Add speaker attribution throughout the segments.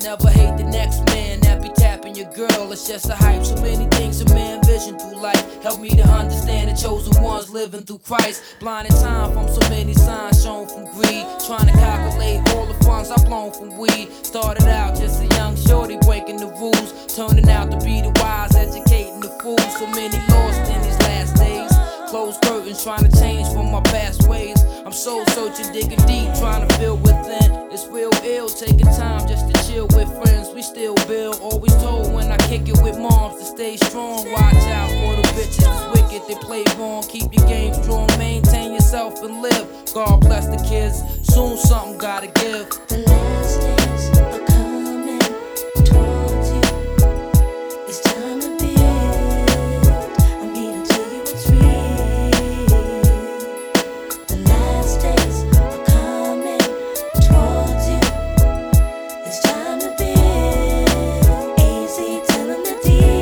Speaker 1: never hate the next man that be tapping your girl. It's just a hype. So many things a man vision through life. Help me to understand the chosen ones living through Christ. Blind in time from so many signs shown from greed. Trying to calculate all the funds I've blown from weed. Started out just a young shorty breaking the rules, turning out to be the wise, educating the fools. So many lost in these last days. Closed curtains, trying to change from my past ways. I'm soul searching, digging deep, trying to feel within. It's real ill, taking time just to chill with friends. We still build, always told when I kick it with moms to stay strong. Watch out for the bitches, it's wicked, they play wrong. Keep your game strong, maintain yourself and live. God bless the kids, soon something gotta give.
Speaker 2: The last days are coming towards you. It's time to build. I'm here to tell you it's real. The last days are coming towards you. It's time to build. Easy telling the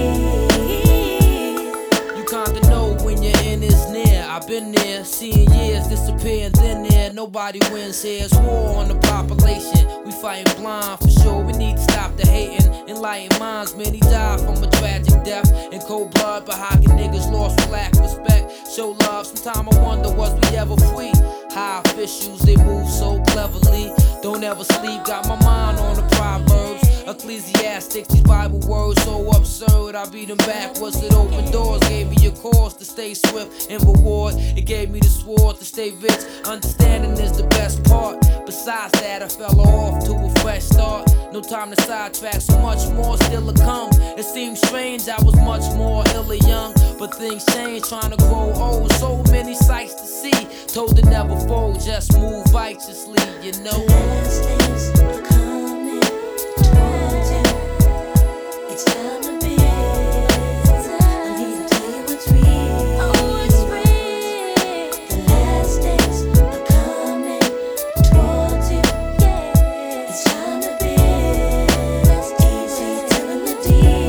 Speaker 2: deal.
Speaker 1: You kinda know when your end is near. I've been there, seeing years disappear and then there. Nobody wins here. It's war on the population. We fighting blind for sure. We need to stop the hating. Enlighten minds. Many die from a tragic death in cold blood. But how can niggas lost for lack of respect? Show love. Sometime I wonder, was we ever free? High officials, they move so cleverly. Don't ever sleep. Got my mind on the Proverbs. Ecclesiastics, these Bible words so absurd. I beat them backwards, it opened doors. Gave me a cause to stay swift and reward. It gave me the sword to stay rich. Understanding is the best part. Besides that, I fell off to a fresh start. No time to sidetrack, so much more still to come. It seems strange, I was much more ill or young. But things change, trying to grow old. So many sights to see. Told to never fold, just move righteously, you know.
Speaker 2: The last days are coming towards you. It's time to build. I'm here to tell you it's real. Oh, it's real. The last days are coming towards you. Yeah. It's time to build. It's easy telling the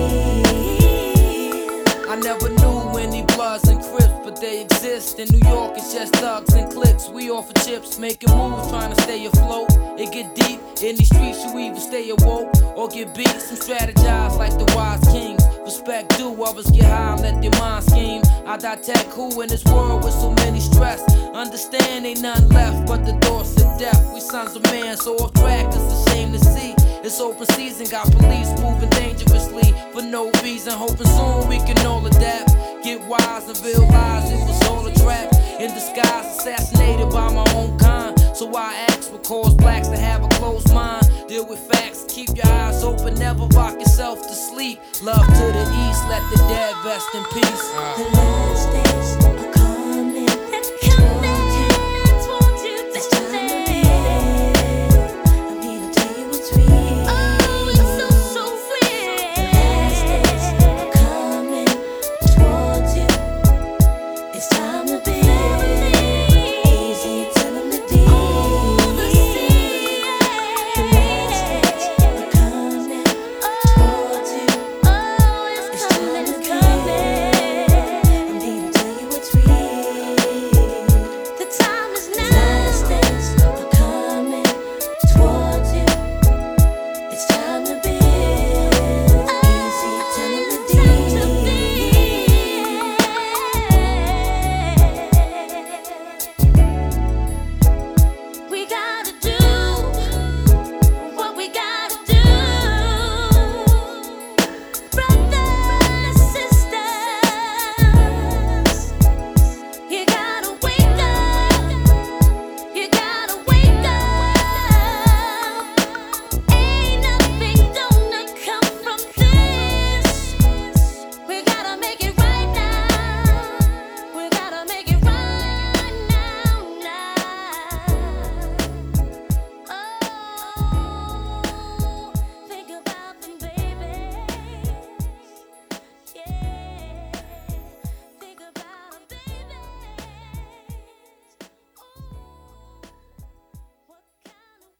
Speaker 2: deal.
Speaker 1: I never knew any Bloods and Crips, but they exist. In New York, it's just thugs and cliques. We offer chips, making moves, trying to stay afloat. It get deep, in these streets you either stay awoke or get beat. Some strategize like the wise kings. Respect due, others get high, let their mind scheme. I dissect who in this world with so many stress. Understand ain't nothing left but the thoughts of death. We sons of man, so off track, it's a shame to see. It's open season, got police moving dangerously for no reason. Hoping soon we can all adapt. Get wise and realize it was all a trap. In disguise, assassinated by my own kind. So I ask what caused blacks to have a closed mind. Deal with facts, keep your eyes open, never rock yourself to sleep. Love to the east, let the dead rest in peace.
Speaker 2: The last days